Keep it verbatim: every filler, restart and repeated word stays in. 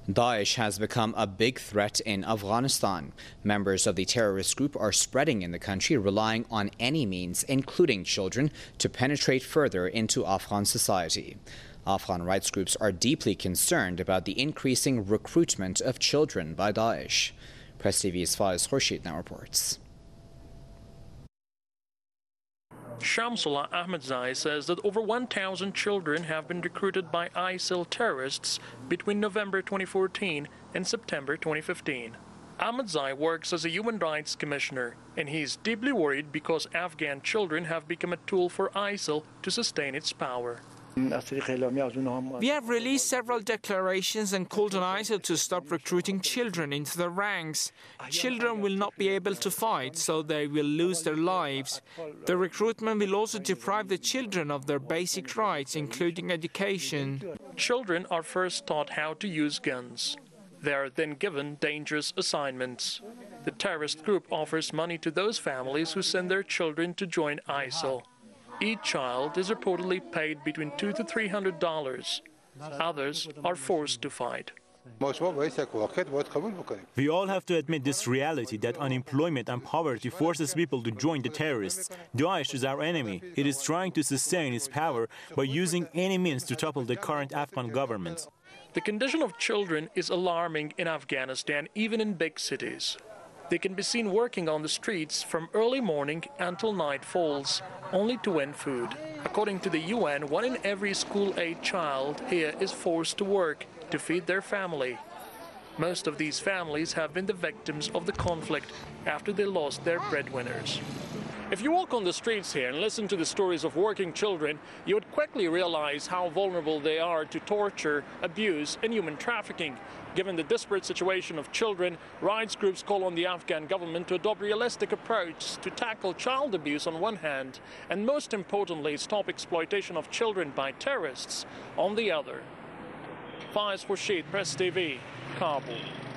Daesh has become a big threat in Afghanistan. Members of the terrorist group are spreading in the country, relying on any means, including children, to penetrate further into Afghan society. Afghan rights groups are deeply concerned about the increasing recruitment of children by Daesh. Press T V's Faiz Khurshid now reports. Shamsullah Ahmadzai says that over one thousand children have been recruited by I S I L terrorists between November twenty fourteen and September twenty fifteen. Ahmadzai works as a human rights commissioner, and he's deeply worried because Afghan children have become a tool for I S I L to sustain its power. We have released several declarations and called on I S I L to stop recruiting children into the ranks. Children will not be able to fight, so they will lose their lives. The recruitment will also deprive the children of their basic rights, including education. Children are first taught how to use guns. They are then given dangerous assignments. The terrorist group offers money to those families who send their children to join I S I L. Each child is reportedly paid between two to three hundred dollars. Others are forced to fight. We all have to admit this reality that unemployment and poverty forces people to join the terrorists. Daesh is our enemy. It is trying to sustain its power by using any means to topple the current Afghan government. The condition of children is alarming in Afghanistan, even in big cities. They can be seen working on the streets from early morning until night falls, only to win food. According to the U N, one in every school-age child here is forced to work to feed their family. Most of these families have been the victims of the conflict after they lost their breadwinners. If you walk on the streets here and listen to the stories of working children, you would quickly realize how vulnerable they are to torture, abuse, and human trafficking. Given the desperate situation of children, rights groups call on the Afghan government to adopt a realistic approach to tackle child abuse on one hand, and most importantly, stop exploitation of children by terrorists on the other. Faiz Khurshid, Press T V, Kabul.